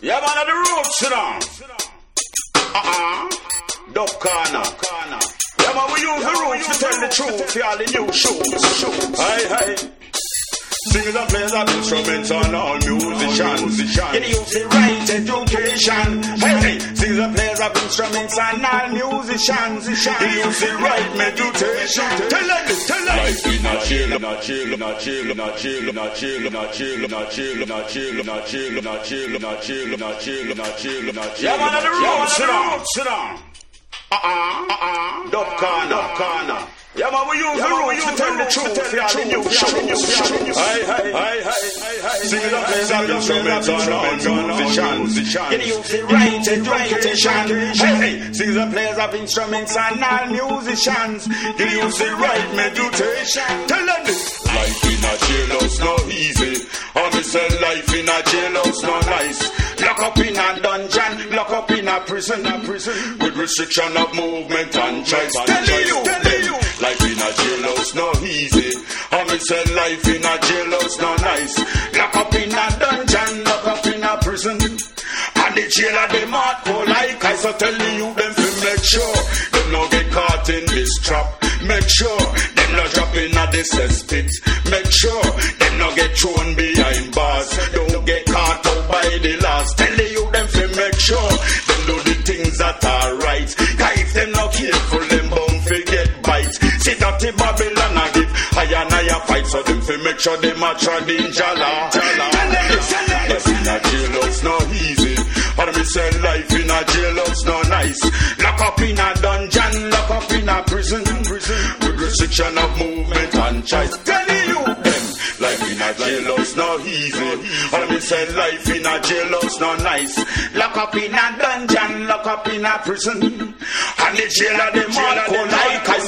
Yeah, man, at the road, sit down. Dub corner. Yeah, man, we use the roots to tell the truth for all the new shows. Hey. Singers and players of instruments on all musicians. Get you the right education. Hey, singers and players of instruments on all musicians. Get you the right meditation. Tell them. Life in a chill. Yeah, man, at the road, sit down. Dub corner. Yeah, man, we use the roots to tell the truth for all the new shows. Hey. Singers and players of instruments on all musicians. Get you the right education. Hey, singers and players of instruments on all musicians. Get you the right meditation. Tell them this. Life in a jailhouse no easy. And me say life in a jailhouse no nice. Lock up in a dungeon, lock up in a prison. With restriction of movement and choice. Tell you. Life in a jailhouse no easy. And me say life in a jailhouse no nice. Lock up in a dungeon, lock up in a prison. And the jailer them hardcore like I so tell you them to make sure them no get caught in this trap. Make sure them no drop in a the cesspit. Make sure them no get thrown behind bars. Don't get caught out by the laws. Tell you them to make sure them do the things that are right. Cause if them not careful, them bound to get bites. See that the Babylon a give higher fight. So them to make sure them a trod in Jala. Life in a jailhouse no easy. And me say life in a jailhouse no nice. Lock up in a dungeon, lock up in a prison. With restriction of movement and choice. Tell you them. Life in a jailhouse no easy. And me say life in a jailhouse no nice. Lock up in a dungeon, lock up in a prison. And the jailer them hardcore like I